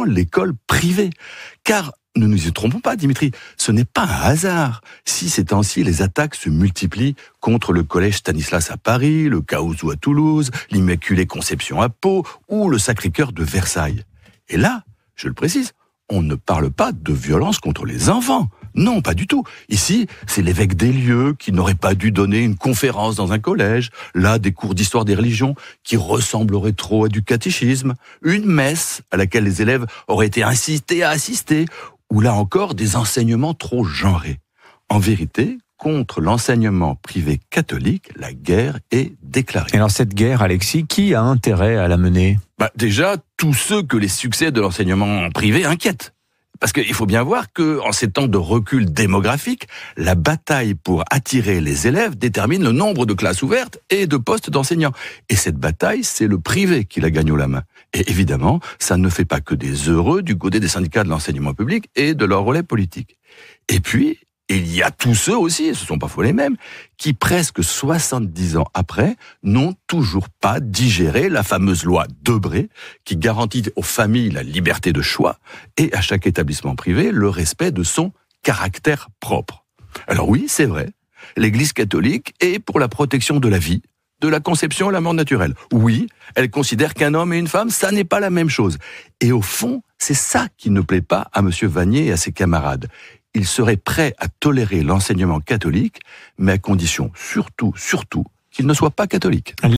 l'école privée. Car, ne nous y trompons pas, Dimitri, ce n'est pas un hasard si ces temps-ci les attaques se multiplient contre le collège Stanislas à Paris, le Caousou à Toulouse, l'Immaculée Conception à Pau ou le Sacré-Cœur de Versailles. Et là, je le précise, on ne parle pas de violence contre les enfants. Non, pas du tout. Ici, c'est l'évêque des lieux qui n'aurait pas dû donner une conférence dans un collège, là des cours d'histoire des religions qui ressembleraient trop à du catéchisme, une messe à laquelle les élèves auraient été incités à assister, ou là encore des enseignements trop genrés. En vérité, contre l'enseignement privé catholique, la guerre est déclarée. Et alors cette guerre, Alexis, qui a intérêt à la mener ? Déjà, tous ceux que les succès de l'enseignement privé inquiètent. Parce qu'il faut bien voir qu'en ces temps de recul démographique, la bataille pour attirer les élèves détermine le nombre de classes ouvertes et de postes d'enseignants. Et cette bataille, c'est le privé qui la gagne haut la main. Et évidemment, ça ne fait pas que des heureux du côté des syndicats de l'enseignement public et de leur relais politique. Et puis, il y a tous ceux aussi, et ce ne sont pas faux les mêmes, qui presque 70 ans après, n'ont toujours pas digéré la fameuse loi Debré, qui garantit aux familles la liberté de choix et à chaque établissement privé le respect de son caractère propre. Alors oui, c'est vrai, l'Église catholique est pour la protection de la vie, de la conception à la mort naturelle. Oui, elle considère qu'un homme et une femme, ça n'est pas la même chose. Et au fond, c'est ça qui ne plaît pas à M. Vanier et à ses camarades. Il serait prêt à tolérer l'enseignement catholique, mais à condition surtout qu'il ne soit pas catholique.